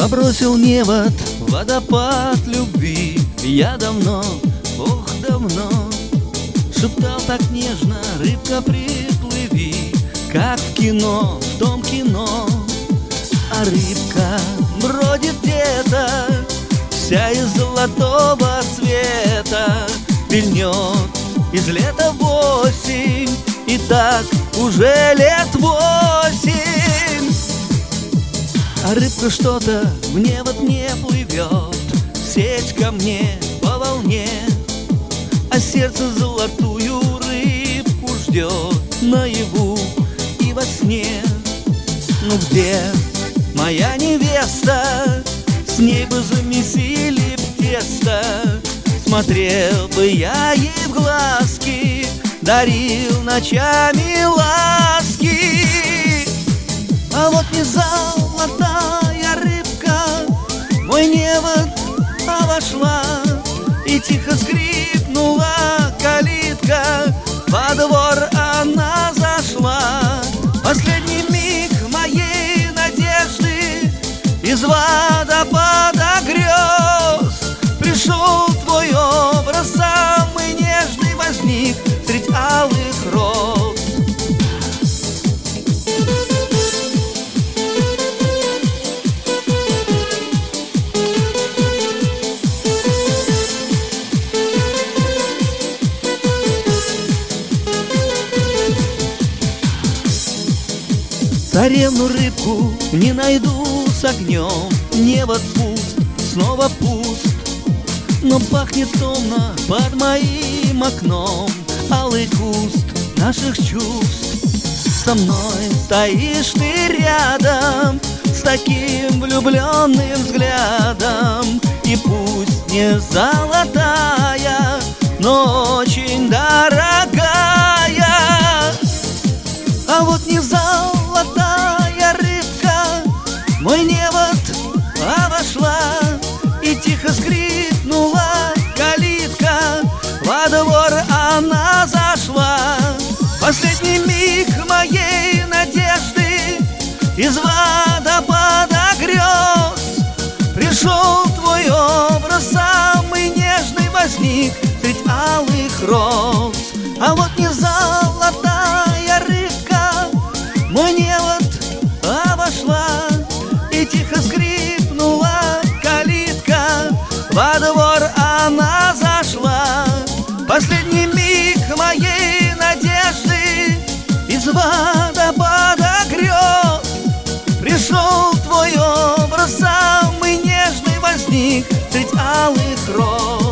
Забросил невод, водопад любви. Я давно, ох, давно шептал так нежно: рыбка, приплыви, как в кино, в том кино. А рыбка бродит где-то, вся из золотого цвета, вильнет из лета в осень, и так уже лет 8. А рыбка что-то мне вот не плывет, сеть ко мне по волне, а сердце золотую рыбку ждет наяву и во сне. Ну где моя невеста? С ней бы замесили б тесто, смотрел бы я ей в глазки, дарил ночами ласки. А вот не золотая рыбка мой невод вошла, и тихо скрипнула калитка, во двор она зашла. Последний миг моей надежды из водопада грез пришел твой образ, самый нежный возник средь алых роз. Царевну рыбку не найду с огнем, невод пуст, снова пуст, но пахнет томно под моим окном алый куст наших чувств. Со мной стоишь ты рядом с таким влюбленным взглядом, и пусть не золотая, но очень дорогая. А вот не золотая рыбка мой невод вошла, и тихо скрипнула калитка, во двор она зашла. Последний миг моей надежды из водопада грез пришел твой образ, самый нежный возник средь алых роз. А вот не золотая рыбка мой невод вошла, и тихо скрипнула калитка, во двор она зашла. Последний миг моей надежды из водопада грез пришел твой образ, самый нежный возник средь алых роз.